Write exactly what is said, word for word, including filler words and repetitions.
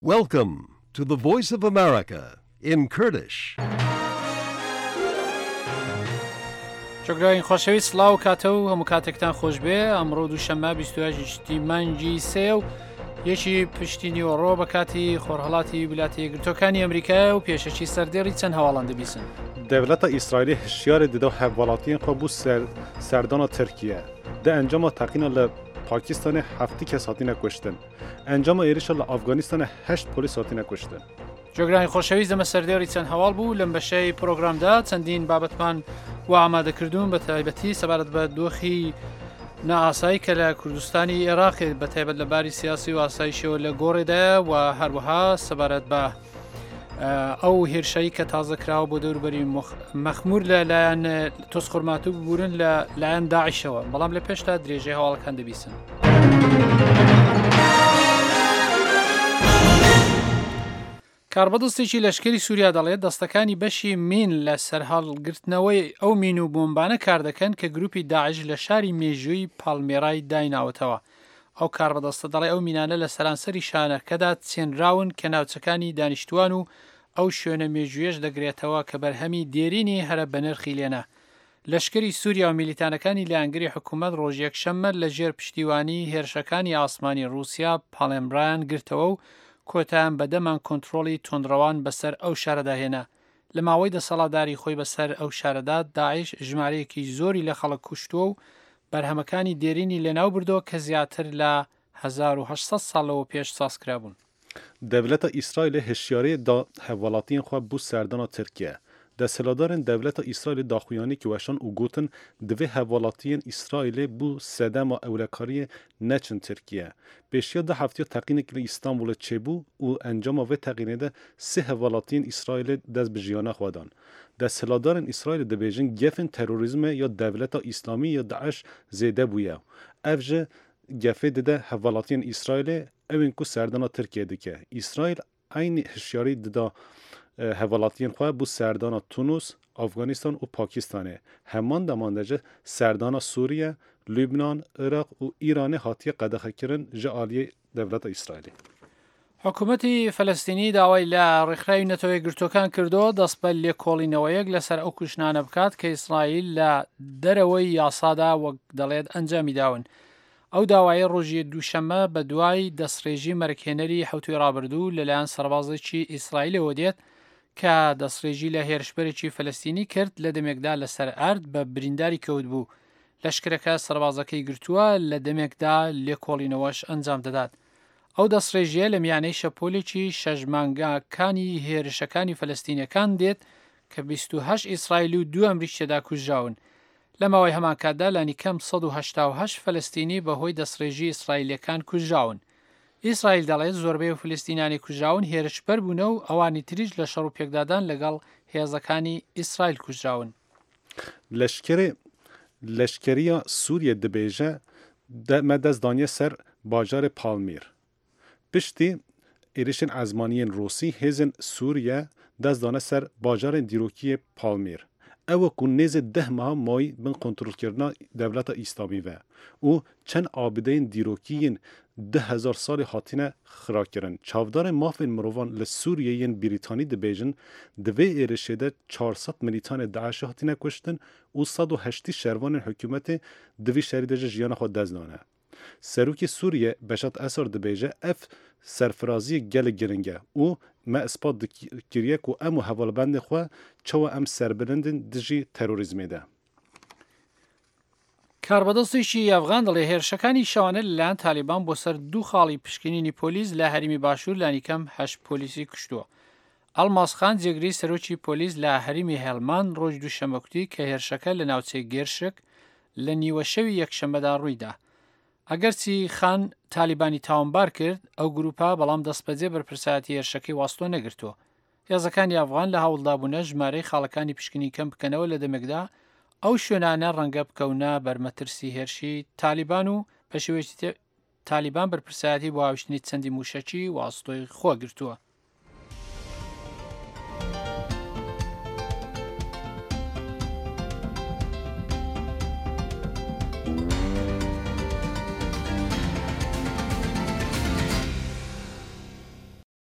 Welcome to the Voice of America in Kurdish. جۆگرانی خۆشەویست سڵاو کاتە و هەموو کاتێکتان خۆش بێ. ئەمڕۆ دووشەممە بیست و یەکی مانگی سێ و یەکی پشتینی وەڕۆ بە کاتی خۆرهەڵاتی ویلاتە یەکگرتووەکانی ئەمریکا و پێشەکی سەردێڕی چەند هەواڵان دەبیسن. دەوڵەتە ئیسرائیلی هشیارە ددا هەواڵاتیان خۆ بوو سەردانا ترکیە دە ئەنجاما تەقینە لە پاکستانê hefti kes hatine kuştin. Encama êrişa li Afganistanê heşt polîs hatine kuştin. جۆگرانی خۆشەویست دەمە سەردێڕی چەند هەواڵ بوو لەم بەشەی پرۆگرامدا چەندین بابەتمان و ئامادەکردوون بە تایبەتی سەبارەت بە دۆخی نائاسایی کە لە کوردستانی عێراق بە تایبەت لەباری سیاسی و ئاسایشەوە لە گۆڕێدایە و هەروەها سەبارەت بە ئەو هێرشایی کە تازە کراوە بۆ دەوروبەری مەخمور لە لایەن تۆسخۆرماتوو ببورن لە لایەن داعیشەوە، بەڵام لە پێشتا درێژەی هەواڵەکان دەبیسن. کاربەدەستێکی لەشکری سووریا دەڵێت دەستەکانی بەشی مین لە سەرهەڵگرتنەوەی ئەو مین و بۆمبانە کار دەکەن کە گروپی داعش لە شاری مێژووی پاڵمێرای دایناوەتەوە. ئەو کاربەدەستە دەڵێ ئەو مینانە لە سەرانسەری شانەکەدا چێنراون کە ناوچەکانی دانیشتوان و ئەو شوێنە مێژوێش دەگرێتەوە کە بەرهەمی دێرینی هەرە بە نرخی لێنە. لەشکری سووریا و میلیتانەکانی لایەنگری حکوومەت ڕۆژ یەکشەممە لە ژێر پشتیوانی هێرشەکانی ئاسمانی رووسیا پاڵێمبرایان گرتەوە و کۆتایان بەدەمان کۆنتترۆلی تۆندڕەوان بەسەر ئەو شارەدا هێنا. لە ماوەی دەسەڵاتداری خۆی بەسەر ئەو شارەدا داعش ژمارەیەکی زۆری لە خەڵک کوشتووە و بەرهەمەکانی دێرینی لەناو بردۆ کە زیاتر لە هەزار و هەشت سەد ساڵەوە پێش سازکرابوون. دەوڵەتە ئیسرائیل هشیارێ دا هەواڵاتیان خوا بوو سەردانا ترکیە. دەسەڵاتدارن دەوڵەتە ئیسرائیل داخویانی کی وەشان و گوتن divê hevalatiyên İsrailê bû sedema ewlekariyê neçin Tirkiye. Pêşiya da heftiya teqînek li İstanbulê çêbû û encama vê teqînê de sê hevalatiyên İsrailê dest bi jiyana xwe dan. Desthilatdarên İsrailê dibêjin gefên terorîzmê ya dewleta İslamî ya Daeş zêde bûye. Ev ji gefê dide hevalatiyên İsrailê evên ku serdana Tirkiye dike. İsrail aynı hişyarî dida hevalatiyên xwe bû serdana Tunus, Afganistan û Pakistanê. Heman demanda ji serdana Sûriye, Lübnan, Iraq û İranê hatiye qedexekirin ji aliyê dewleta İsrailê. حکوومەتی فەلەستینی داوای لە ڕێکخراوی نەتەوەی گرتوەکان کردەوە دەست بە لێکۆڵینەوەیەک لەسەر ئەو کوشتانە بکات کە ئیسرائیل لە دەرەوەی یاسادا وەک دەڵێت ئەنجامی داون. ئەو داوایە ڕۆژی دووشەممە بە دوای دەستڕێژی مەرکێنەری حوتی ڕابردوو لەلایەن سەربازێکی ئیسرائیلەوە دێت کە دەستڕێژی لە هێرشبەرێکی فەلەستینی کرد لە دەمێکدا لەسەر ئارد بە برینداری کەوت بوو. لەشکرەکە سەربازەکەی گرتووە لە دەمێکدا لێکۆڵینەوەش ئەنجام دەدات. ئەو دەستڕێژیە لە میانەی شەپۆلێکی شەژمانگاکانی هێرشەکانی فەلەستینیەکان دێت کە بیست و هەشت ئیسرائیل و دوو ئەمریکیەدا کوژراون. لە ماوەی هەمان کاتدا لانی کەم سەد و هەشتا و هەشت فەلەستینی بەهۆی دەستڕێژی ئیسرائیلەکان کوژراون. ئیسرائیل دەڵێت زۆربەی و فلستینانی کوژراون هێرشبەر بوونە و ئەوانی تریش لە شەڕ و پێکدادان لەگەڵ هێزەکانی ئیسرائیل کوژراون. لەشکرێ لەشکریە سووریە دەبێژە me dest daniye ser bajarê Palmîr. Piştî êrişên ezmaniyên Rûsî hêzên Sûriye dest dane ser bajarên dîrokiyê Palmîr. Ew ku nêzê deh meha mayî bin kontrolkirina dewleta İslamî ve û çend abideyên dîrokiyên di hezar salê hatine xirakirin. Çavdarên mafên mirovan li Sûriyeyên Brîtanî dibêjin divê êrişê de çar sed milîtanê Daişê hatine kuştin û sed û heştî şervanên hikûmetê di vî şerî de ji jiyana xwe dest dane. Serokê Sûriye Beşat Esad dibêje ev serfiraziyê gelek giring e û me ispat dikiriye ku em û hevalbendê xwe çawa em serbilindin dijî terorîzmê de. کاربەدەستێکی ئەفغان دەڵێ هێرشەکانی شەوانە لەلایەن تالیبان بۆ سەر دوو خاڵی پشکنینی پۆلیس لە هەرمی باشوور لانیکەم هەشت پۆلیسی کوشتووە. ئەڵماسخان جێگری سەرۆکی پۆلیس لە هەرمی هێڵمان ڕۆژ دووشەمەکوتی کە هێرشەکە لە ناوچەی گێرشک لە نیوە شەوی یەکشەمەدا ڕوویدا. ئەگەرچی خان تالیبانی تاوانبار کرد ئەو گروپا بەڵام دەستپەجێ بەرپرسایەتی هێرشەکەی واستۆ نەگرتووە. هێزەکانی ئەفغان لە هەوڵدابوونە ژمارەی خاڵەکانی پشکنی کەم بکەنەوە لە دەمێکدا ئەو شوێنانە ڕەنگە بکەونە بەرمەترسی هێرشی تالیبان و پەشێوەیەکی تالیبان بەرپرسایەتی بۆ هاوشتنی چەندی موشەکی واستۆی خۆ گرتووە.